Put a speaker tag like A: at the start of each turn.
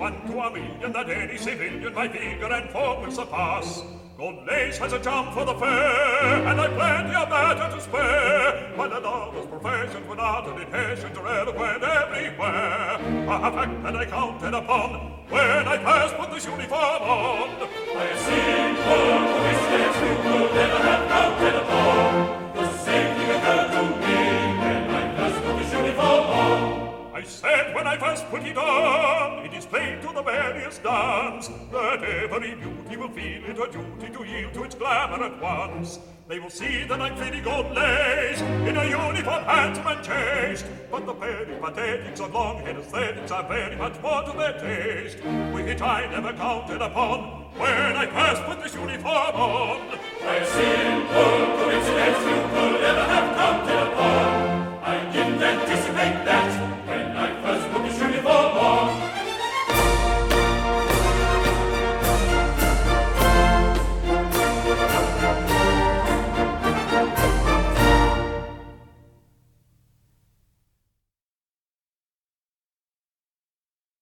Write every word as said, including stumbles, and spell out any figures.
A: one to a million that any civilian my figure and form will surpass. Gold lace has a charm for the fair, and I've plenty of matter to spare. While the lover's professions were not an inheritance or eloquent everywhere. A fact that I counted upon when I first put this uniform on. I have seen for the mistakes you could never have counted upon. The same thing occurred to me when I first put this uniform on. I said when I first put it on, it is plain to the various dons that every beauty will feel it her duty to yield to its glamour at once. They will see that I'm pretty gold lace in a uniform handsome and chaste, but the peripatetics of long-head aesthetics are very much more to their taste, which I never counted upon when I first put this uniform on. I've seen poor